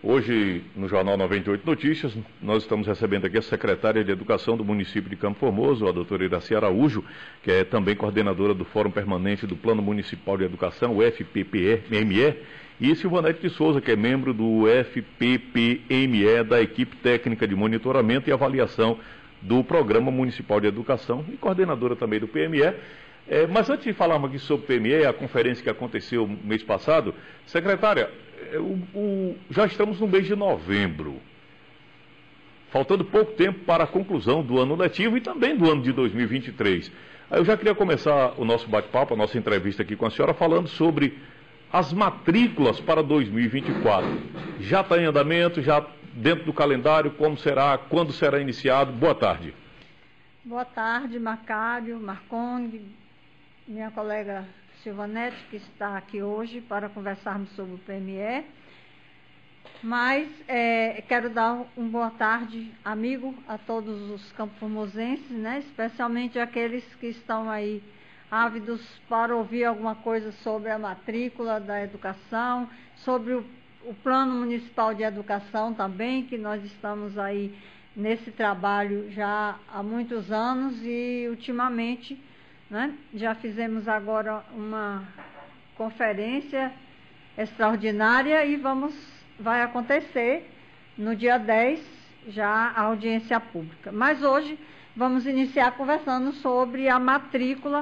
Hoje, no Jornal 98 Notícias, nós estamos recebendo aqui a secretária de Educação do município de Campo Formoso, a doutora Iraci Araújo, que é também coordenadora do Fórum Permanente do Plano Municipal de Educação, o FPPE-ME, e Silvanete de Souza, que é membro do FPPME, da equipe técnica de monitoramento e avaliação do Programa Municipal de Educação e coordenadora também do PME. Mas antes de falarmos aqui sobre o PME, a conferência que aconteceu mês passado, secretária, já estamos no mês de novembro, faltando pouco tempo para a conclusão do ano letivo e também do ano de 2023. Aí eu já queria começar o nosso bate-papo, a nossa entrevista aqui com a senhora, falando sobre as matrículas para 2024. Já está em andamento, já dentro do calendário, como será, quando será iniciado? Boa tarde. Boa tarde, Macário, Marconi, minha colega Silvanete, que está aqui hoje para conversarmos sobre o PME. Mas quero dar uma boa tarde, amigo, a todos os campoformosenses, né? Especialmente aqueles que estão aí ávidos para ouvir alguma coisa sobre a matrícula da educação, sobre o Plano Municipal de Educação também, que nós estamos aí nesse trabalho já há muitos anos e ultimamente, né, já fizemos agora uma conferência extraordinária e vai acontecer no dia 10 já a audiência pública. Mas hoje vamos iniciar conversando sobre a matrícula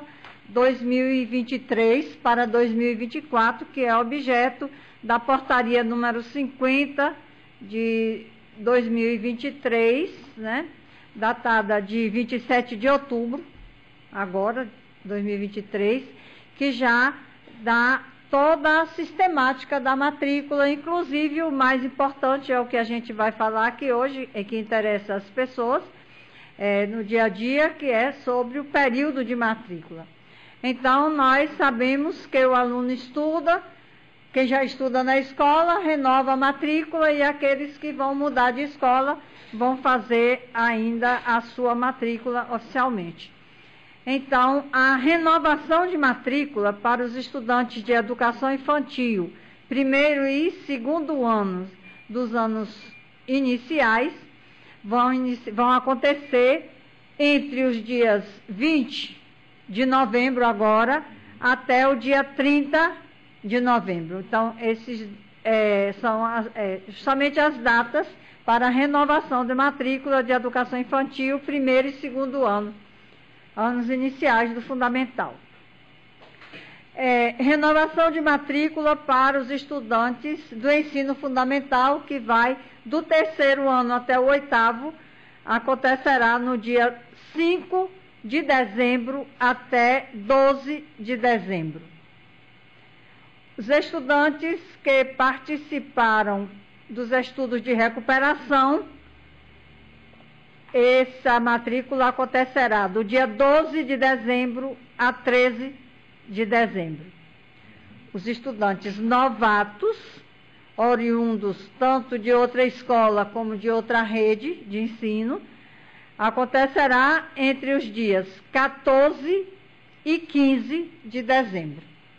2023 para 2024, que é objeto da portaria número 50 de 2023, né, datada de 27 de outubro, agora, 2023, que já dá toda a sistemática da matrícula, inclusive o mais importante é o que a gente vai falar aqui hoje, que interessa as pessoas, no dia a dia, que é sobre o período de matrícula. Então, nós sabemos que o aluno estuda, quem já estuda na escola, renova a matrícula e aqueles que vão mudar de escola vão fazer ainda a sua matrícula oficialmente. Então, a renovação de matrícula para os estudantes de educação infantil, primeiro e segundo anos dos anos iniciais, vão acontecer entre os dias 20 de novembro agora até o dia 30 de novembro. Então, esses são justamente as datas para a renovação de matrícula de educação infantil, primeiro e segundo ano, anos iniciais do fundamental. Renovação de matrícula para os estudantes do ensino fundamental, que vai do terceiro ano até o oitavo, acontecerá no dia 5 de dezembro até 12 de dezembro. Os estudantes que participaram dos estudos de recuperação, essa matrícula acontecerá do dia 12 de dezembro a 13 de dezembro. Os estudantes novatos, oriundos tanto de outra escola como de outra rede de ensino, acontecerá entre os dias 14 e 15 de dezembro.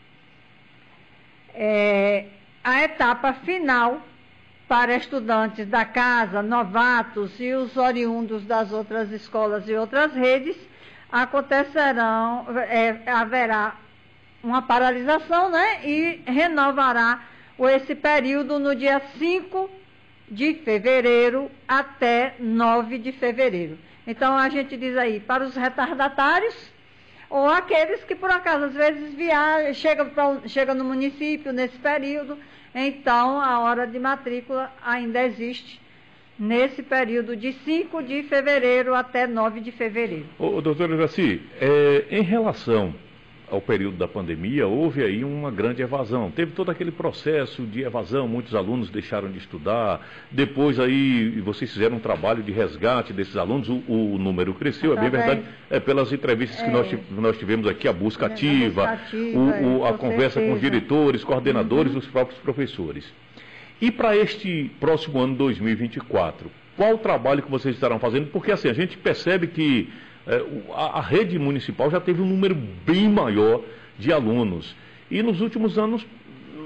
A etapa final para estudantes da casa, novatos e os oriundos das outras escolas e outras redes, haverá uma paralisação, né, e renovará esse período no dia 5 de fevereiro até 9 de fevereiro. Então, a gente diz aí, para os retardatários, ou aqueles que, por acaso, às vezes chegam no município nesse período, então a hora de matrícula ainda existe nesse período de 5 de fevereiro até 9 de fevereiro. Doutora Iraci, em relação ao período da pandemia, houve aí uma grande evasão. Teve todo aquele processo de evasão, muitos alunos deixaram de estudar, depois aí vocês fizeram um trabalho de resgate desses alunos, o número cresceu, é bem verdade, pelas entrevistas que nós tivemos aqui, a busca ativa, a conversa com os diretores, coordenadores, os próprios professores. E para este próximo ano 2024, qual o trabalho que vocês estarão fazendo? Porque assim, a gente percebe que a rede municipal já teve um número bem maior de alunos. E nos últimos anos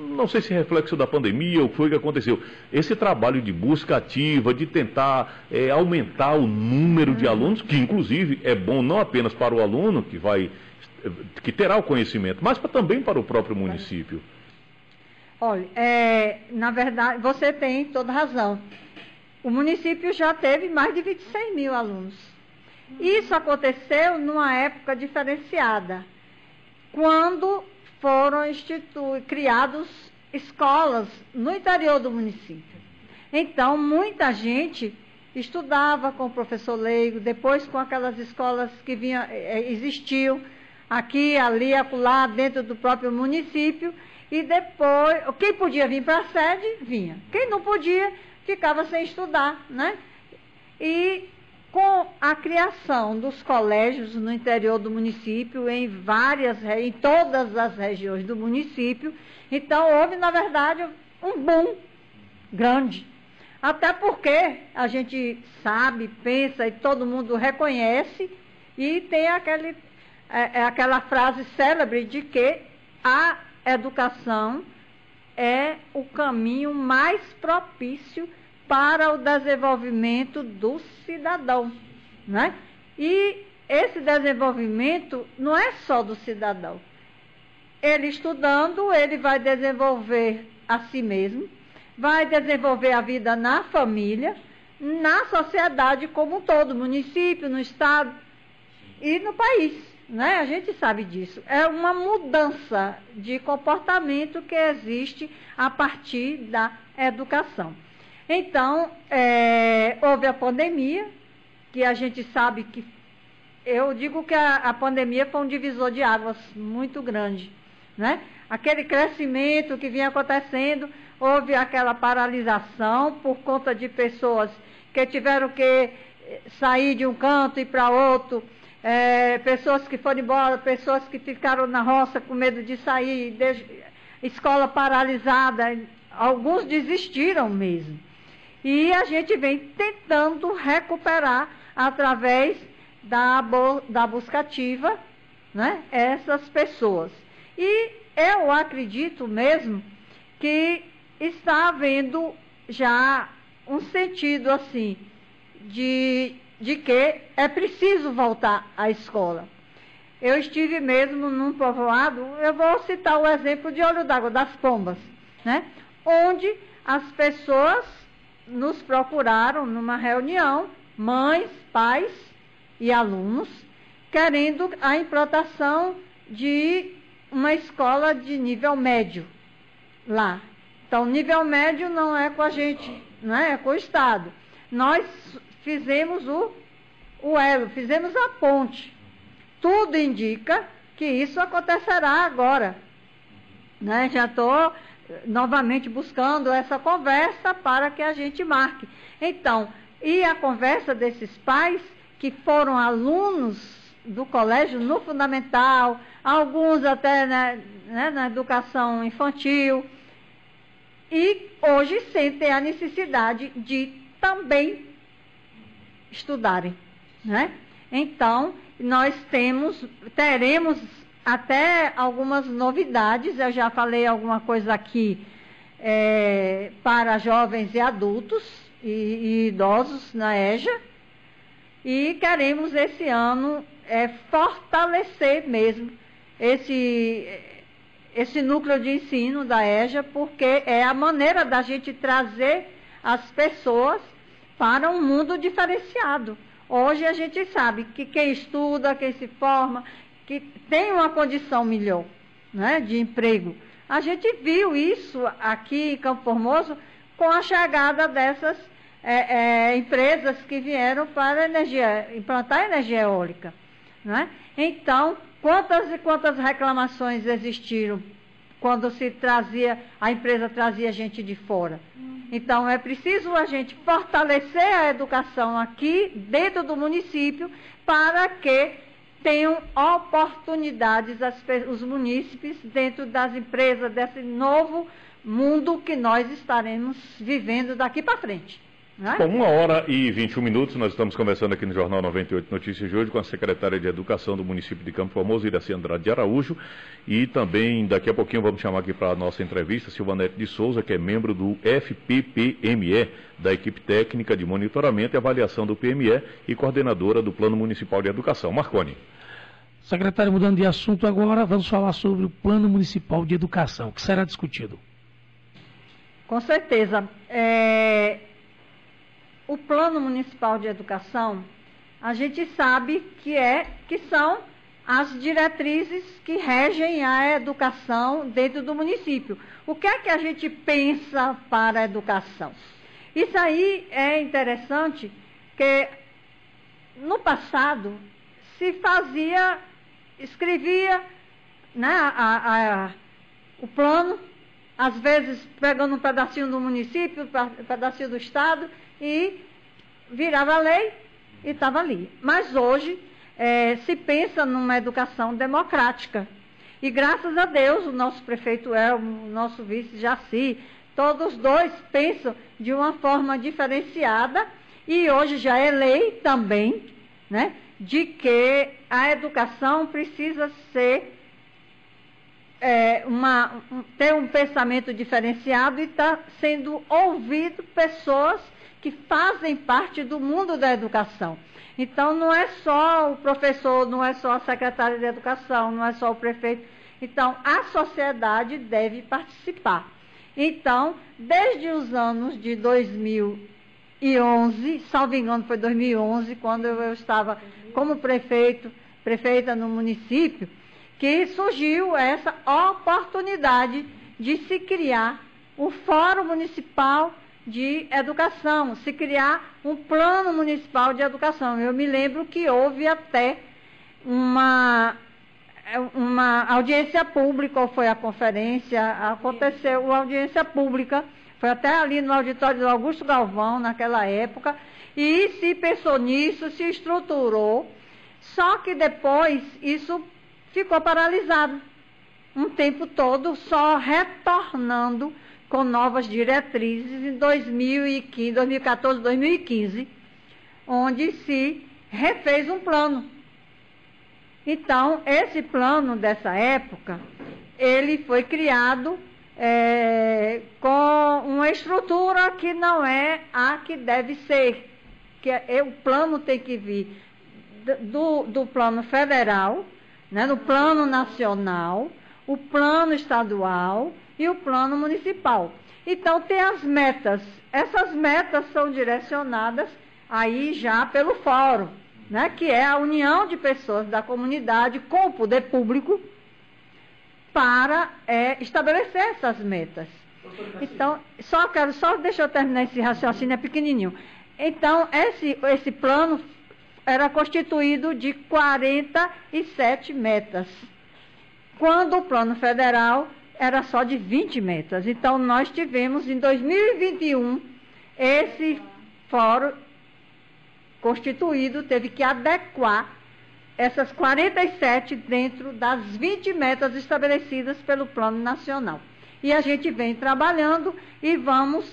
não sei se é reflexo da pandemia ou o que foi que aconteceu, esse trabalho de busca ativa, de tentar aumentar o número de alunos, que inclusive é bom não apenas para o aluno que terá o conhecimento, mas também para o próprio município. Olha, na verdade, você tem toda razão. O município já teve mais de 26 mil alunos. Isso aconteceu numa época diferenciada, quando foram criadas escolas no interior do município. Então, muita gente estudava com o professor leigo, depois com aquelas escolas que existiam aqui, ali, acolá, dentro do próprio município, e depois, quem podia vir para a sede, vinha. Quem não podia, ficava sem estudar, né? E com a criação dos colégios no interior do município, em todas as regiões do município, então houve, na verdade, um boom grande. Até porque a gente sabe, pensa e todo mundo reconhece, e tem aquela frase célebre de que a educação é o caminho mais propício para o desenvolvimento do cidadão, né? E esse desenvolvimento não é só do cidadão. Ele estudando, ele vai desenvolver a si mesmo, vai desenvolver a vida na família, na sociedade como um todo, no município, no estado e no país, né? A gente sabe disso. É uma mudança de comportamento que existe a partir da educação. Então, houve a pandemia, que a gente sabe que... Eu digo que a pandemia foi um divisor de águas muito grande, né? Aquele crescimento que vinha acontecendo, houve aquela paralisação por conta de pessoas que tiveram que sair de um canto e para outro, pessoas que foram embora, pessoas que ficaram na roça com medo de sair, escola paralisada, alguns desistiram mesmo. E a gente vem tentando recuperar através da busca ativa, né, essas pessoas. E eu acredito mesmo que está havendo já um sentido assim de que é preciso voltar à escola. Eu estive mesmo num povoado, eu vou citar o exemplo de Olho d'Água, das Pombas, né, onde as pessoas nos procuraram numa reunião, mães, pais e alunos, querendo a implantação de uma escola de nível médio lá. Então, nível médio não é com a gente, não é com o Estado. Nós fizemos o elo, fizemos a ponte. Tudo indica que isso acontecerá agora, né? Já estou novamente buscando essa conversa para que a gente marque. Então, e a conversa desses pais que foram alunos do colégio no fundamental, alguns até na educação infantil, e hoje sentem a necessidade de também estudarem, né? Então, nós teremos até algumas novidades. Eu já falei alguma coisa aqui para jovens e adultos e idosos na EJA, e queremos esse ano fortalecer mesmo esse núcleo de ensino da EJA, porque é a maneira da gente trazer as pessoas para um mundo diferenciado. Hoje a gente sabe que quem estuda, quem se forma, que tem uma condição melhor, né, de emprego. A gente viu isso aqui em Campo Formoso com a chegada dessas empresas que vieram para implantar energia eólica, né? Então, quantas e quantas reclamações existiram quando a empresa trazia gente de fora? Então, é preciso a gente fortalecer a educação aqui dentro do município para que tenham oportunidades os munícipes dentro das empresas, desse novo mundo que nós estaremos vivendo daqui para frente. Né? Com 1h21, nós estamos conversando aqui no Jornal 98 Notícias de hoje com a secretária de Educação do município de Campo Formoso, Iraci Andrade de Araújo, e também daqui a pouquinho vamos chamar aqui para a nossa entrevista Silvanete de Souza, que é membro do FPPME, da equipe técnica de monitoramento e avaliação do PME e coordenadora do Plano Municipal de Educação. Marconi. Secretário, mudando de assunto agora, vamos falar sobre o Plano Municipal de Educação, que será discutido. Com certeza. O Plano Municipal de Educação, a gente sabe que são as diretrizes que regem a educação dentro do município. O que é que a gente pensa para a educação? Isso aí é interessante, que no passado se escrevia, né, o plano, às vezes pegando um pedacinho do município, um pedacinho do estado, e virava lei e estava ali. Mas hoje se pensa numa educação democrática. E graças a Deus, o nosso prefeito Elmo, o nosso vice Jaci, todos dois pensam de uma forma diferenciada, e hoje já é lei também, né, de que a educação precisa ser ter um pensamento diferenciado, e está sendo ouvido pessoas que fazem parte do mundo da educação. Então, não é só o professor, não é só a secretária de educação, não é só o prefeito. Então, a sociedade deve participar. Então, desde os anos de 2011, salvo engano foi 2011, quando eu estava como prefeita no município, que surgiu essa oportunidade de se criar um Fórum Municipal de Educação, se criar um Plano Municipal de Educação. Eu me lembro que houve até uma audiência pública, ou foi a conferência, aconteceu uma audiência pública, foi até ali no auditório do Augusto Galvão, naquela época, e se pensou nisso, se estruturou, só que depois isso ficou paralisado um tempo todo, só retornando com novas diretrizes em 2014, 2015, onde se refez um plano. Então, esse plano dessa época, ele foi criado com uma estrutura que não é a que deve ser, o plano tem que vir do plano federal, né, no plano nacional, o plano estadual e o plano municipal. Então, tem as metas. Essas metas são direcionadas aí já pelo fórum, né, que é a união de pessoas da comunidade com o poder público para estabelecer essas metas. Então, deixa eu terminar esse raciocínio, é pequenininho. Então, esse plano era constituído de 47 metas, quando o plano federal era só de 20 metas. Então, nós tivemos, em 2021, esse fórum constituído teve que adequar essas 47 dentro das 20 metas estabelecidas pelo Plano Nacional. E a gente vem trabalhando e vamos,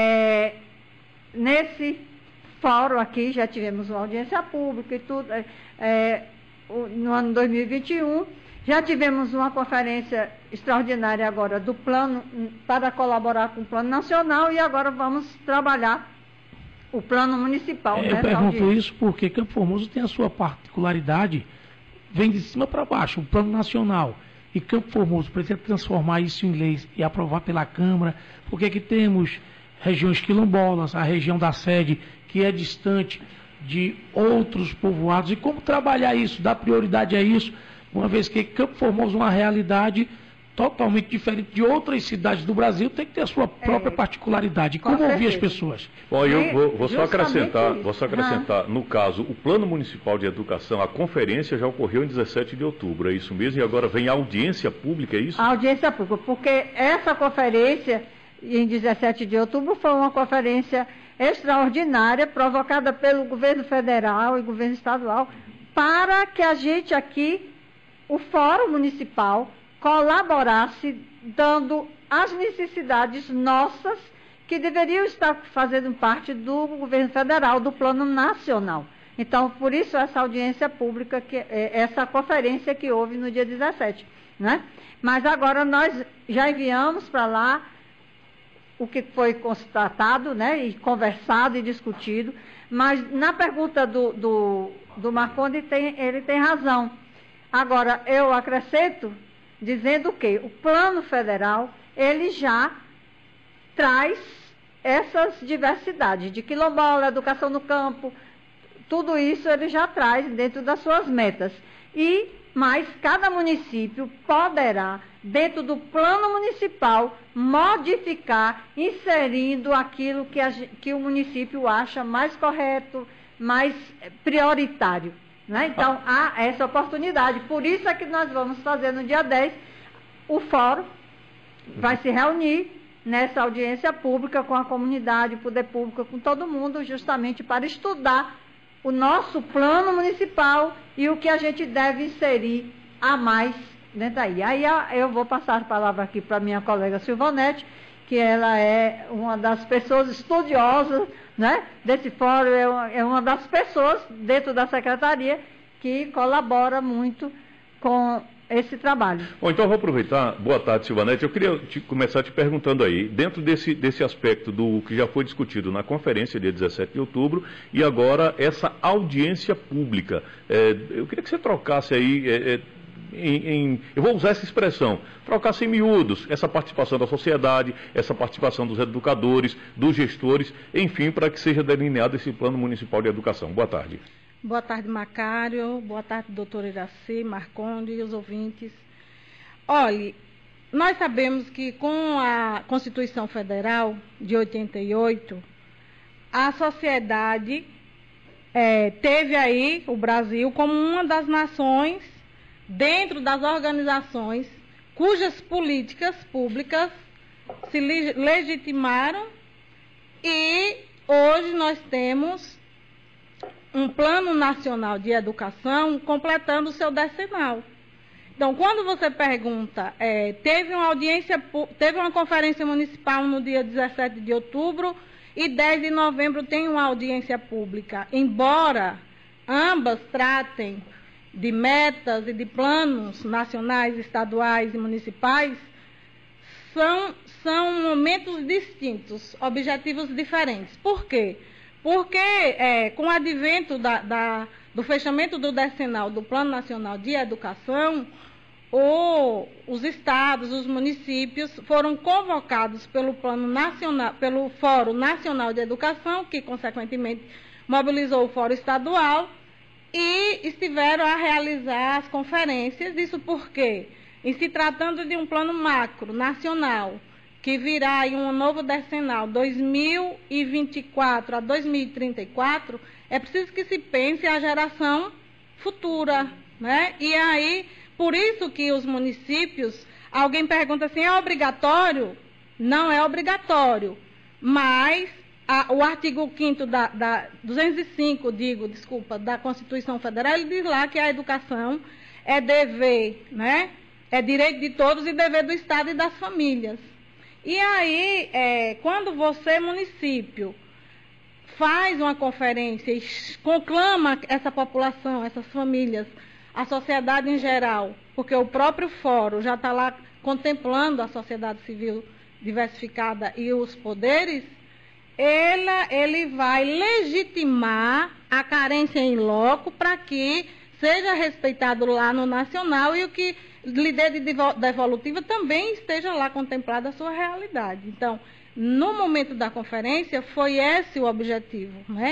nesse fórum aqui, já tivemos uma audiência pública e tudo, no ano 2021, já tivemos uma conferência extraordinária agora do plano, para colaborar com o Plano Nacional, e agora vamos trabalhar o Plano Municipal. Eu pergunto isso porque Campo Formoso tem a sua particularidade, vem de cima para baixo, o Plano Nacional. E Campo Formoso precisa transformar isso em leis e aprovar pela Câmara, porque que temos regiões quilombolas, a região da sede, que é distante de outros povoados. E como trabalhar isso, dar prioridade a isso, uma vez que Campo Formoso é uma realidade totalmente diferente de outras cidades do Brasil, tem que ter a sua própria particularidade. Como ouvir as pessoas? Bom, eu vou só acrescentar, no caso, o Plano Municipal de Educação, a conferência já ocorreu em 17 de outubro, é isso mesmo? E agora vem a audiência pública, é isso? A audiência pública, porque essa conferência, em 17 de outubro, foi uma conferência extraordinária, provocada pelo governo federal e governo estadual, para que a gente aqui, o Fórum Municipal, colaborasse dando as necessidades nossas que deveriam estar fazendo parte do governo federal, do plano nacional. Então, por isso essa audiência pública, essa conferência que houve no dia 17, né? Mas agora nós já enviamos para lá o que foi constatado, né, e conversado e discutido, mas na pergunta do Marcondes ele tem razão. Agora, eu acrescento dizendo que o plano federal, ele já traz essas diversidades de quilombola, educação no campo, tudo isso ele já traz dentro das suas metas. Mas cada município poderá, dentro do plano municipal, modificar, inserindo aquilo que o município acha mais correto, mais prioritário, né? Então, há essa oportunidade. Por isso é que nós vamos fazer no dia 10, o fórum vai se reunir nessa audiência pública com a comunidade, o poder público, com todo mundo, justamente para estudar o nosso plano municipal e o que a gente deve inserir a mais dentro aí. Aí eu vou passar a palavra aqui para a minha colega Silvanete, que ela é uma das pessoas estudiosas, né, desse fórum, é uma das pessoas dentro da secretaria que colabora muito com esse trabalho. Bom, então eu vou aproveitar. Boa tarde, Silvanete. Eu queria começar te perguntando aí, dentro desse aspecto do que já foi discutido na conferência, dia 17 de outubro, e agora essa audiência pública. Eu queria que você trocasse aí, eu vou usar essa expressão, trocasse em miúdos essa participação da sociedade, essa participação dos educadores, dos gestores, enfim, para que seja delineado esse plano municipal de educação. Boa tarde. Boa tarde, Macário. Boa tarde, doutor Iraci, Marcondes e os ouvintes. Olhe, nós sabemos que com a Constituição Federal de 88, a sociedade teve aí o Brasil como uma das nações dentro das organizações cujas políticas públicas se legitimaram, e hoje nós temos um Plano Nacional de Educação completando o seu decenal. Então, quando você pergunta, teve uma conferência municipal no dia 17 de outubro e 10 de novembro tem uma audiência pública. Embora ambas tratem de metas e de planos nacionais, estaduais e municipais, são momentos distintos, objetivos diferentes. Por quê? Porque com o advento do fechamento do decenal do Plano Nacional de Educação, os estados, os municípios foram convocados pelo Fórum Nacional de Educação, que consequentemente mobilizou o Fórum Estadual, e estiveram a realizar as conferências. Isso porque, em se tratando de um plano macro nacional, que virá em um novo decenal 2024 a 2034, é preciso que se pense a geração futura, né? E aí, por isso que os municípios, alguém pergunta assim, é obrigatório? Não é obrigatório, mas o artigo 5º da 205, da Constituição Federal, ele diz lá que a educação é dever, né? É direito de todos e dever do Estado e das famílias. E aí, quando você, município, faz uma conferência e conclama essa população, essas famílias, a sociedade em geral, porque o próprio fórum já está lá contemplando a sociedade civil diversificada e os poderes, ele vai legitimar a carência em loco para que seja respeitado lá no nacional e o que lhe dê de devolutiva também esteja lá contemplada a sua realidade. Então, no momento da conferência, foi esse o objetivo, né?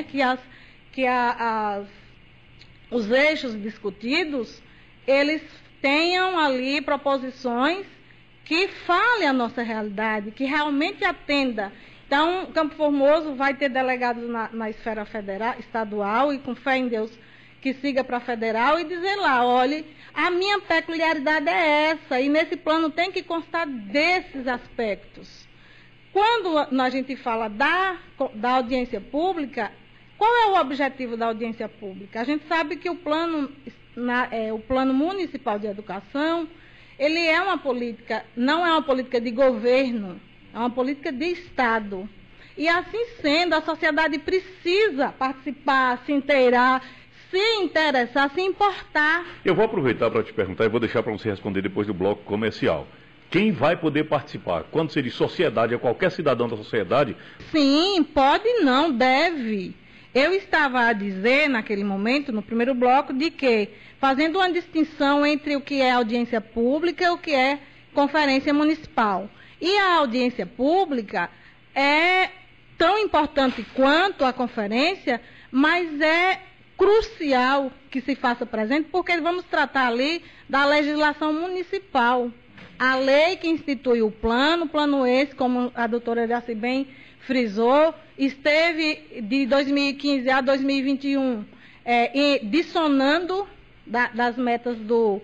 Os eixos discutidos, eles tenham ali proposições que falem a nossa realidade, que realmente atenda. Então, Campo Formoso vai ter delegados na esfera federal, estadual, e com fé em Deus que siga para a federal e dizer lá, olhe, a minha peculiaridade é essa, e nesse plano tem que constar desses aspectos. Quando a gente fala da audiência pública, qual é o objetivo da audiência pública? A gente sabe que o plano municipal de educação, ele é uma política, não é uma política de governo, é uma política de Estado. E assim sendo, a sociedade precisa participar, se inteirar, se interessar, se importar. Eu vou aproveitar para te perguntar e vou deixar para você responder depois do bloco comercial. Quem vai poder participar? Quando se diz sociedade, é qualquer cidadão da sociedade? Sim, pode não, deve. Eu estava a dizer, naquele momento, no primeiro bloco, de que, fazendo uma distinção entre o que é audiência pública e o que é conferência municipal. E a audiência pública é tão importante quanto a conferência, mas é crucial que se faça presente, porque vamos tratar ali da legislação municipal. A lei que institui o plano esse, como a doutora Iraci bem frisou, esteve de 2015 a 2021 dissonando das metas do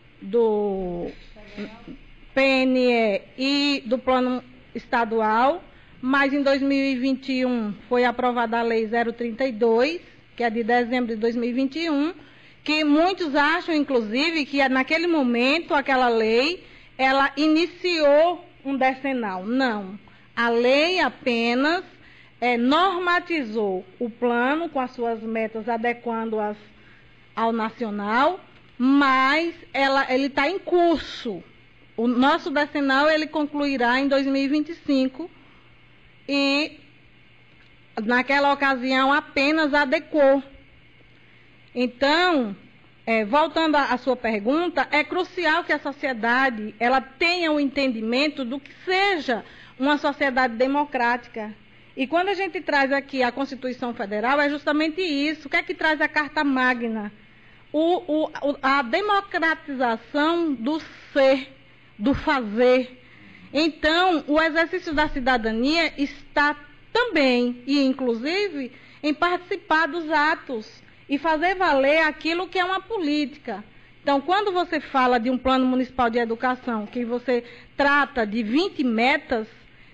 PNE e do plano estadual, mas em 2021 foi aprovada a Lei 032, que é de dezembro de 2021, que muitos acham, inclusive, que naquele momento, aquela lei, ela iniciou um decenal. Não. A lei apenas normatizou o plano com as suas metas, adequando-as ao nacional, mas ele está em curso. O nosso decenal ele concluirá em 2025 e naquela ocasião apenas adequou. Então, voltando à sua pergunta, é crucial que a sociedade ela tenha o entendimento do que seja uma sociedade democrática. E quando a gente traz aqui a Constituição Federal, é justamente isso. O que é que traz a Carta Magna? A democratização do ser, do fazer. Então, o exercício da cidadania está também, e inclusive, em participar dos atos e fazer valer aquilo que é uma política. Então, quando você fala de um plano municipal de educação, que você trata de 20 metas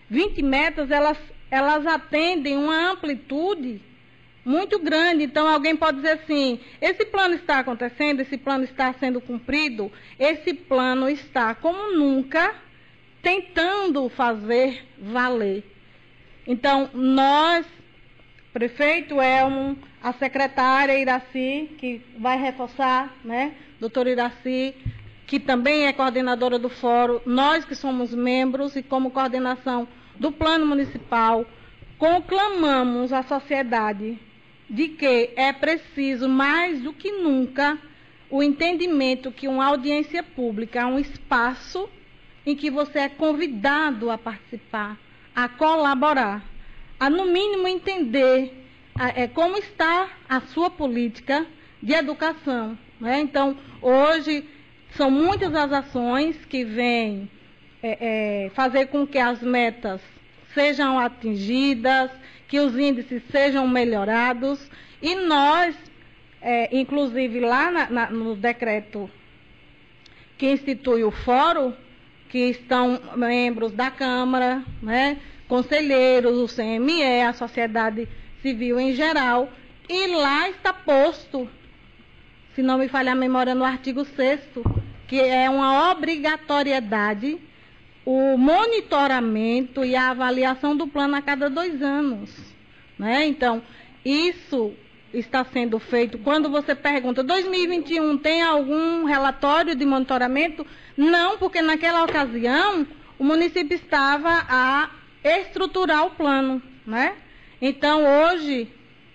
elas atendem uma amplitude muito grande. Então, alguém pode dizer assim, esse plano está acontecendo, esse plano está sendo cumprido, esse plano está, como nunca, tentando fazer valer. Então, nós, prefeito Elmo, a secretária Iraci, que vai reforçar, né, doutora Iraci, que também é coordenadora do fórum, nós que somos membros e como coordenação do plano municipal, conclamamos a sociedade de que é preciso, mais do que nunca, o entendimento que uma audiência pública é um espaço em que você é convidado a participar, a colaborar, a, no mínimo, entender como está a sua política de educação. Né? Então, hoje, são muitas as ações que vêm fazer com que as metas sejam atingidas, que os índices sejam melhorados, e nós, inclusive lá no decreto que institui o fórum, que estão membros da Câmara, né, conselheiros, o CME, a sociedade civil em geral, e lá está posto, se não me falhar a memória, no artigo 6º, que é uma obrigatoriedade o monitoramento e a avaliação do plano a cada 2 anos. Né? Então, isso está sendo feito. Quando você pergunta, 2021 tem algum relatório de monitoramento? Não, porque naquela ocasião o município estava a estruturar o plano. Né? Então, hoje,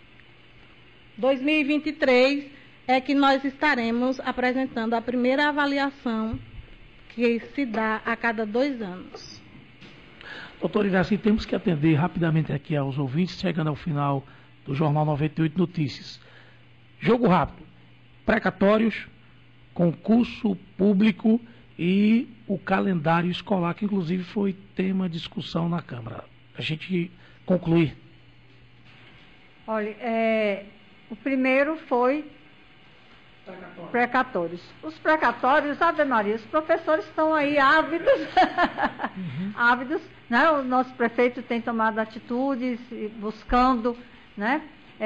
2023, é que nós estaremos apresentando a primeira avaliação que se dá a cada 2 anos. Doutora Iraci, temos que atender rapidamente aqui aos ouvintes, chegando ao final do Jornal 98 Notícias. Jogo rápido, precatórios, concurso público e o calendário escolar, que inclusive foi tema de discussão na Câmara. A gente concluir. Olha, o primeiro foi precatórios. Os precatórios, Ave Maria, os professores estão aí ávidos, ávidos, né? O nosso prefeito tem tomado atitudes, buscando, né,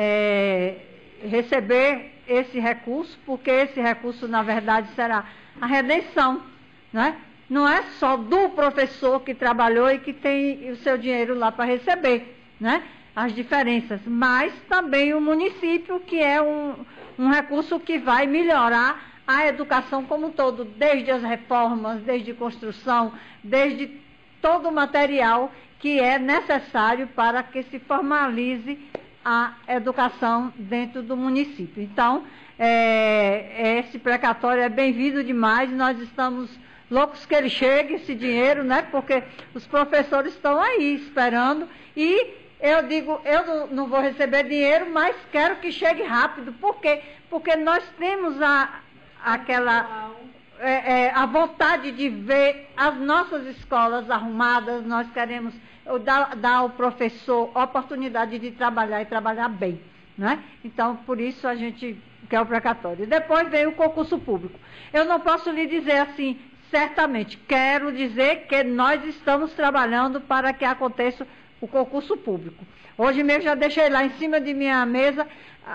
receber esse recurso, porque esse recurso, na verdade, será a redenção, né? Não é só do professor que trabalhou e que tem o seu dinheiro lá para receber, né, as diferenças, mas também o município, que é um recurso que vai melhorar a educação como um todo, desde as reformas, desde construção, desde todo o material que é necessário para que se formalize a educação dentro do município. Então, esse precatório é bem-vindo demais, nós estamos loucos que ele chegue, esse dinheiro, né? Porque os professores estão aí esperando e eu digo, eu não vou receber dinheiro, mas quero que chegue rápido. Por quê? Porque nós temos a vontade de ver as nossas escolas arrumadas, nós queremos dar ao professor a oportunidade de trabalhar e trabalhar bem, né? Então, por isso a gente quer o precatório. Depois vem o concurso público. Eu não posso lhe dizer assim, certamente, quero dizer que nós estamos trabalhando para que aconteça o concurso público. Hoje mesmo já deixei lá em cima de minha mesa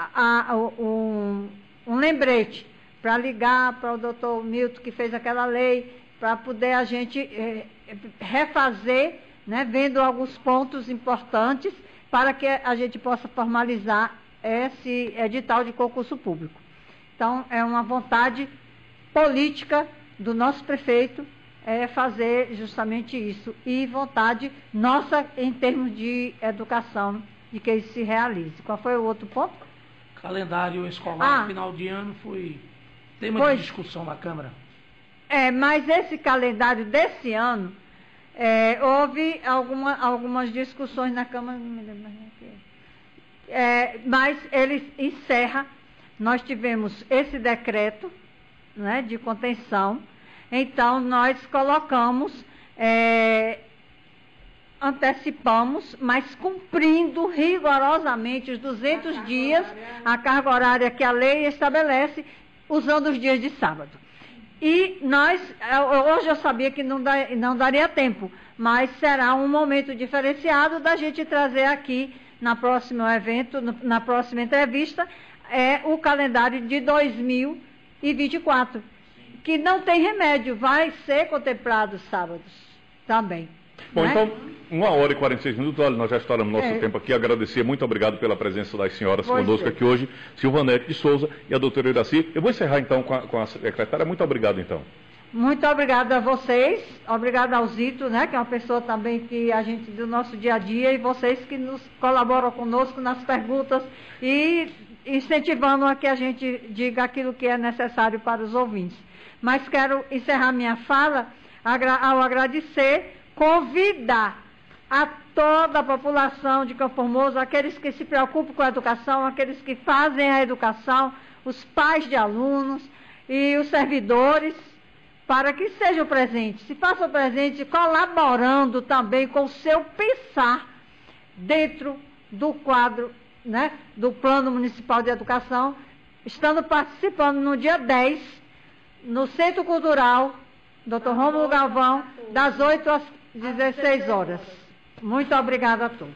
um lembrete para ligar para o doutor Milton, que fez aquela lei, para poder a gente refazer, né, vendo alguns pontos importantes, para que a gente possa formalizar esse edital de concurso público. Então, é uma vontade política do nosso prefeito fazer justamente isso, e vontade nossa em termos de educação, de que isso se realize. Qual foi o outro ponto? Calendário escolar, final de ano, foi tema de discussão na Câmara. Mas esse calendário desse ano, houve algumas discussões na Câmara, não me lembro mais o que mas ele encerra. Nós tivemos esse decreto, né, de contenção, então nós colocamos, antecipamos, mas cumprindo rigorosamente os 200 dias, a carga horária que a lei estabelece, usando os dias de sábado. E hoje eu sabia que não daria tempo, mas será um momento diferenciado da gente trazer aqui, na próxima evento, na próxima entrevista, o calendário de 2024, que não tem remédio, vai ser contemplado sábados também. Bom, né? Então, 1h46, olha, nós já estouramos nosso tempo aqui. Agradecer, muito obrigado pela presença das senhoras conosco aqui hoje, Silvanete de Souza e a doutora Iraci. Eu vou encerrar então com a secretária. Muito obrigado então. Muito obrigada a vocês, obrigada ao Zito, né, que é uma pessoa também que a gente do nosso dia a dia, e vocês que nos colaboram conosco nas perguntas e incentivando a que a gente diga aquilo que é necessário para os ouvintes. Mas quero encerrar minha fala ao agradecer, convidar a toda a população de Campo Formoso, aqueles que se preocupam com a educação, aqueles que fazem a educação, os pais de alunos e os servidores, para que sejam presentes, se façam presentes, colaborando também com o seu pensar dentro do quadro, né, do Plano Municipal de Educação, estando participando no dia 10, no Centro Cultural, Dr. Rômulo Galvão, das 8 às 16 horas. Muito obrigada a todos.